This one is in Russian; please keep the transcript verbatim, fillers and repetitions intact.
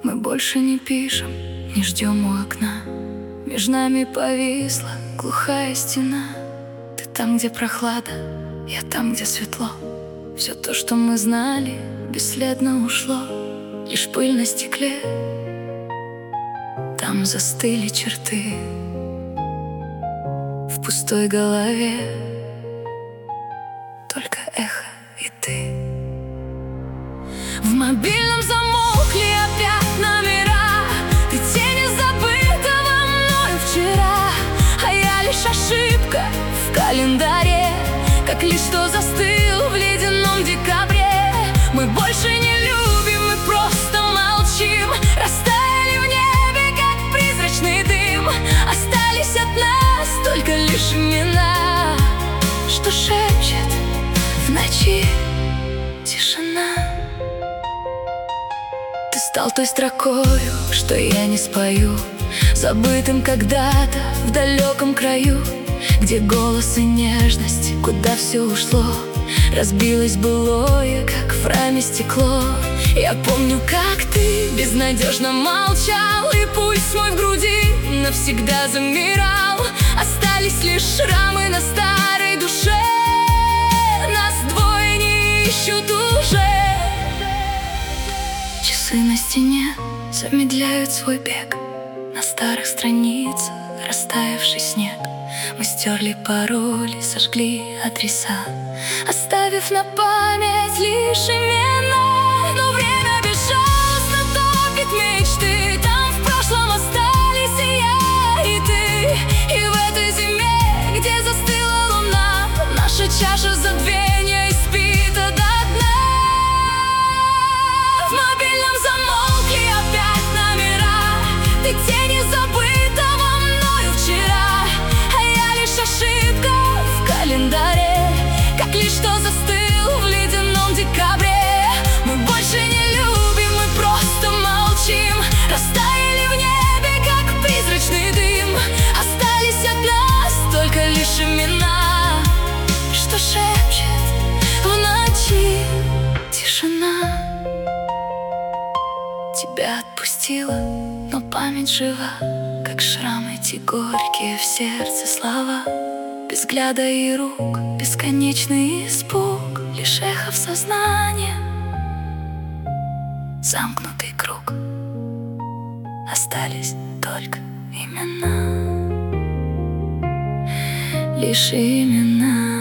Мы больше не пишем, не ждем у окна. Между нами повисла глухая стена. Ты там, где прохлада, я там, где светло. Все то, что мы знали, бесследно ушло. Лишь пыль на стекле, там застыли черты. В пустой голове только эхо и ты. В мобильном замолкли опять номера. Ты тень забытого мною вчера, а я лишь ошибка в календаре, как лишь что застыл в ледяном декабре. Мы больше не любим, мы просто молчим. Растаяли в небе, как призрачный дым. Остались от нас только лишь имена, что шепчет в ночи тишина. Ты стал той строкою, что я не спою, забытым когда-то в далеком краю, где голос и нежность, куда все ушло. Разбилось былое, как в раме стекло. Я помню, как ты безнадежно молчал, и пульс мой в груди навсегда замирал. Остались лишь шрамы на старой душе. Нас двое не ищут уже. Часы на стене замедляют свой бег. На старых страницах растаявший снег. Мы стерли пароли, сожгли адреса, оставив на память лишь имена. Но время безжалостно топит мечты. Там в прошлом остались и я, и ты. И в этой зиме, где застыла луна, наша чаша забвения испита до дна. В мобильном замолкли опять номера. Ты тени забытого мною вчера, а я лишь ошибка в календаре, как лишь что застыл в ледяном декабре. Мы больше не любим, мы просто молчим. Растаяли в небе, как призрачный дым. Остались от нас только лишь имена, что шепчет в ночи тишина. Тебя отпустила, но память жива, как шрам эти горькие в сердце слова. Без взгляда и рук бесконечный испуг, лишь эхо в сознании, замкнутый круг. Остались только имена, лишь имена.